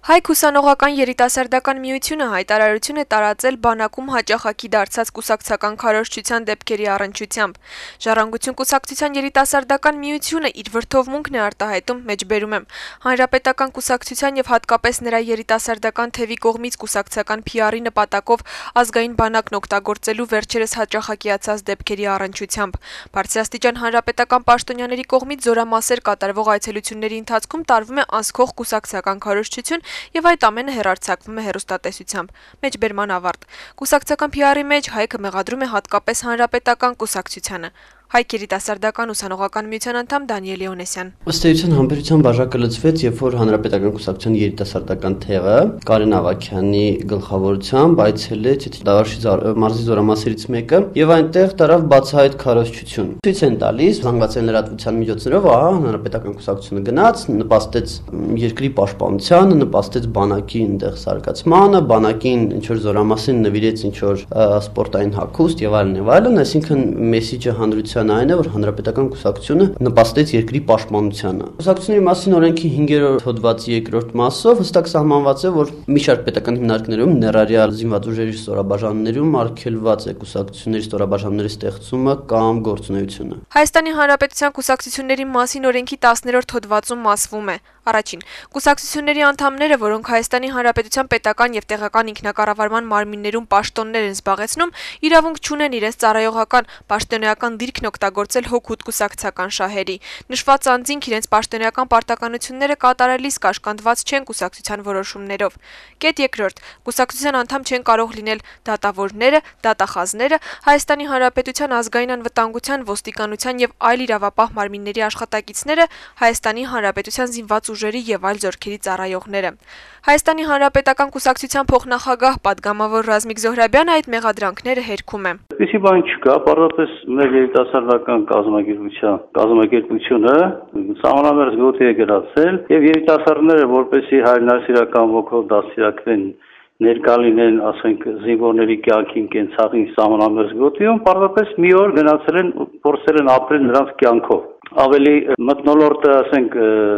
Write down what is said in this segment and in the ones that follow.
Հայք ուսանողական երիտասարդական միությունը հայտարարություն է տարածել բանակում հաճախակի դարձած կուսակցական քարոզչության դեպքերի առնչությամբ։ Ժառանգություն կուսակցության երիտասարդական միությունը իր վրդովմունքն է արտահայտում, մեջբերում եմ, հանրապետական կուսակցության եւ հատկապես նրա երիտասարդական թևի կողմից կուսակցական PR-ի նպատակով ազգային բանակն օգտագործելու վերջերս հաճախակիացած դեպքերի առնչությամբ։ Բարձրաստիճան հանրապետական պաշտոնյաների կողմից զորամասեր կատարվող այցելությունների ընթացքում տարվում է անսքող կուսակցական քարոզչություն եւ այդ ամենը հեռարձակվում է հեռուստատեսությամբ։ Մեջբերման ավարտ։ Կուսակցական PR-ի մեջ Հայքը մեղադրում է հատկապես հանրապետական կուսակցությանը։ Հայք երիտասարդական ուսանողական միության անդամ Դանիել Լեոնեսյան։ Ըստ էության համբերության բաժակը լցվեց, երբ որ հանրապետական կուսակցության երիտասարդական թեղը Կարեն Ավագյանի գլխավորությամբ այցելեց Դավարշի մարզի զորամասերից մեկը եւ այնտեղ տարավ բացահայտ քարոզչություն։ Ցույց են տալիս զանգվածային լրատվության միջոցներով, հանրապետական կուսակցությունը գնաց, նպաստեց երկրի պաշտպանությանը, նպաստեց բանակի այնտեղ սարկացմանը, բանակին ինչ որ զորամասին նվիրեց ինչ որ սպորտային հագուստ եւ այլն, այսինքն մեսիջը հանրության այն է, որ հանրապետական կուսակցությունը նպաստեց երկրի պաշտպանությանը։ Կուսակցությունների մասին օրենքի 5-րդ հոդվածի 2-րդ մասով հստակ սահմանված է, որ մի շարք պետական հիմնարկներում ներառյալ զինված ուժերի ստորաբաժանումներում արգելված է կուսակցությունների ստորաբաժանումների ստեղծումը կամ գործունեությունը։ Հայաստանի Հանրապետության կուսակցությունների մասին օրենքի 10-րդ հոդվածում ասվում է. Առաջին. Կուսակցությունների անդամները, որոնք Հայաստանի Հանրապետության պետական եւ տեղական ինքնակառավարման մարմիններում պաշտոններ են զբաղեցնում, իրավունք չունեն իրենց ծառայողական պաշտոնեական դիրքն օգտագործել հօգուտ կուսակցական շահերի։ Նշված անձինք իրենց պաշտոնեական պարտականությունները կատարելիս կաշկանդված չեն կուսակցության որոշումներով։ Կետ երկրորդ. Կուսակցության անդամ չեն կարող լինել դատավորները, դատախազները, Հայաստանի Հանրապետության ազգային անվտանգության, ոստիկանության եւ այլ իրավապահ մարմինների աշխատակիցները, Հայաստանի Հանրապետության զինված ուժերի եւ այլ զորքերի ծառայողները։ Հայաստանի Հանրապետական կուսակցության փոխնախագահ պատգամավոր Ռազմիկ Զոհրաբյանը այդ մեղադրանքները հերքում է։ Այսի բան չկա, պարզապես մեր երիտասարդական կազմակերպությունը սահմանամերձ գոտի է գրացել եւ երիտասարդները որպեսզի հայրենասիրական ոգով դաստիարակվեն ներկա լինեն, ասենք, զինվորների կյանքին կենցաղին սահմանամերձ գոտիում, պարզապես մի օր գնացել են, փորձել են ապրել նրանց կյանքով։ Ավելի մթնոլորտը, ասենք,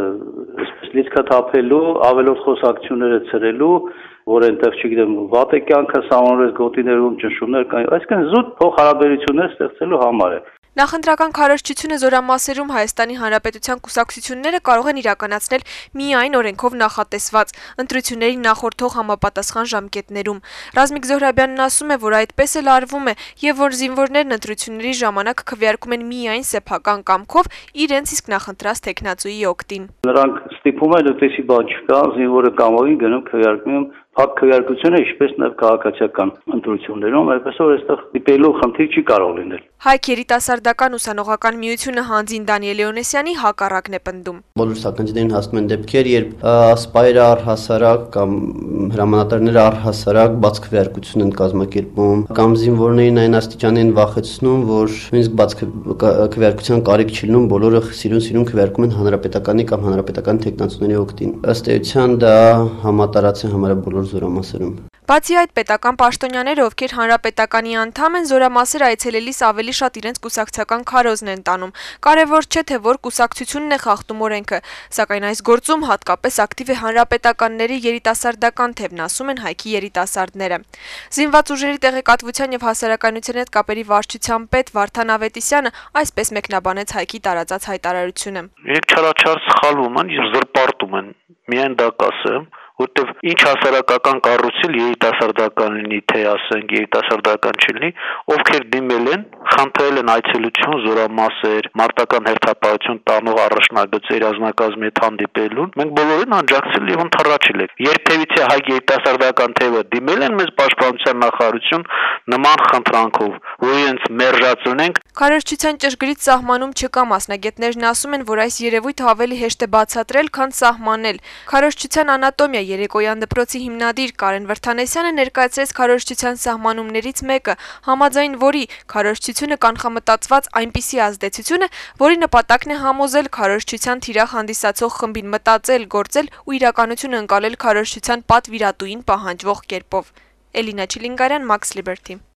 լիցքաթափելու, ավելորդ խոսակցությունները ցրելու, որ այնտեղ, չգիտեմ, վատ է կյանքը սահմանամերձ գոտիներում ճնշումներ կան, այսինքն զուտ փոխհարաբերություններ ստեղծելու համար է։ Նախընտրական քարոզչությունը զորամասերում Հայաստանի Հանրապետության կուսակցությունները կարող են իրականացնել միայն օրենքով նախատեսված ընտրությունների նախորդող համապատասխան ժամկետներում։ Ռազմիկ Զոհրաբյանն ասում է, որ այդպես էլ արվում է եւ որ զինվորներն ընտրությունների ժամանակ քվեարկում են միայն սեփական կամքով իրենց իսկ նախընտրած տեխնացուի օգտին։ Նրանք ստիպում են, այդպեսի բան չկա, զինվորը կամովին գնում քվեարկում փակ քվեարկությունը, ինչպես նաև քաղաքացիական ընտրություններում, այդպես որ այստեղ դիպելու խնդիր չի կարող լինել։ Հայք երիտասարդական ուսանողական միությունը հանձին Դանիել Լեոնեսյանի հակառակն է պնդում։ Բոլոր սահմանջներին հասնում են դեպքեր, երբ սպայերը առհասարակ կամ հրամանատարները առհասարակ բաց քվեարկություն են կազմակերպում, կամ զինվորներին այն աստիճան են վախեցնում, որ նույնիսկ բաց քվեարկության կարիք չի լինում, բոլորը սիրուն քվեարկում են հանրապետականի կամ հանրապետական տեխնացուների օգտին։ Ըստ էության դա համատարած է համարյա բոլոր զորամասերում։ Բացի այդ, պետական պաշտոնյաները, ովքեր հանրապետականի անդամ են, զորամասեր այցելելիս ավելի շատ իրենց կուսակցական քարոզն են տանում։ Կարևոր չէ, թե որ կուսակցությունն է խախտում օրենքը, սակայն այս գործում հատկապես ակտիվ է հանրապետականների երիտասարդական թևն, ասում են Հայքի երիտասարդները։ Զինված ուժերի տեղեկատվության եւ հասարակայնության հետ կապերի վարչության պետ Վարդան Ավետիսյանը այսպես մեկնաբանեց Հայքի տարածած հայտարարությունը։ Իրենք չարաչար սխալվում են եւ զրպարտում են։ Միայն դա կասեմ, որտեվ ինչ հասարակական կառույցել երիտասարդական լինի, թե ասենք երիտասարդական չլինի, ովքեր դիմել են, խնդրել են այցելություն, զորամասեր, մարտական հերթապահություն տանող առաջնագծեր ազնագազմի հետ հանդիպելուն, մենք բոլորին աջակցել եւ ընթառաջել ենք։ Երբևիցե հայ երիտասարդական թևը դիմել են մեզ պաշտպանության նախարարություն նման խնդրանքով, որ իրենց մերժացնենք։ Քարոզչության ճշգրիտ սահմանում չկա, մասնագետներն ասում են, որ այս երևույթը ավելի հեշտ է բացատրել, քան սահմանել։ Քարոզչության անատոմիա երեկոյան դպրոցի հիմնադիր Կարեն Վրթանեսյանը ներկայացրեց քարոզչության սահմանումներից մեկը, համաձայն որի քարոզչությունը կանխամտածված այնպիսի ազդեցություն է, որի նպատակն է համոզել քարոզչության թիրախ հանդիսացող խմբին մտածել, գործել ու իրականություն ընկալել քարոզչության պատվիրատուին պահանջվող կերպով։ Էլինա Չիլինգարյան, Max Liberty։